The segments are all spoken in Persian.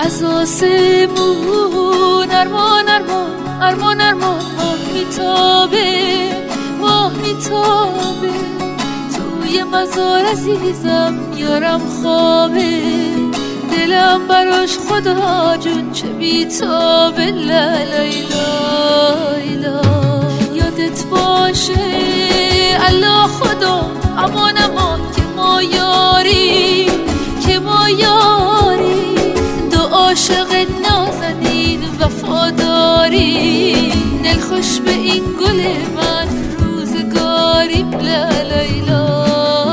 از آسمون ارمان ارمان ارمان ارمان ماه میتابه توی مزار عزیزم یارم خوابه دلم براش خدا جون چه بیتابه لا لیلا یادت باشه الله خدا امان امان که ما یاری دو عاشق نازنین وفاداری دلخوش به این گل من روزگاری لا لیلا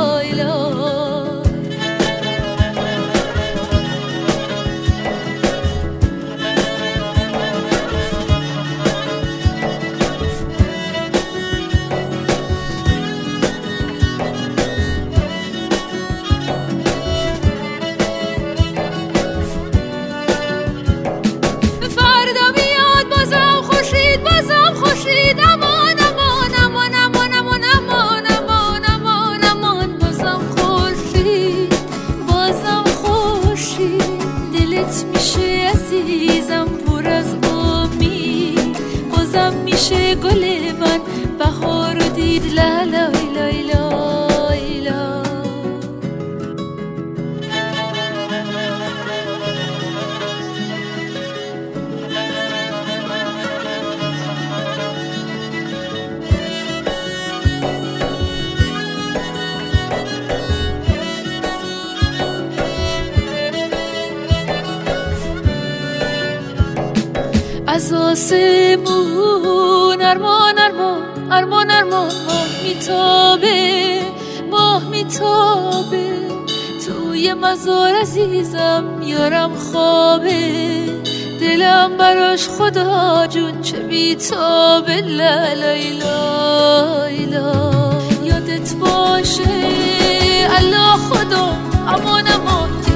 میشه گل من بهار رو دید لا لا لا لا از آسمون ارمان ارمان ارمان ارمان ماه میتابه توی مزار عزیزم یارم خوابه دلم براش خدا جون چه بیتابه لا لیلا یادت باشه الله خدا امان امان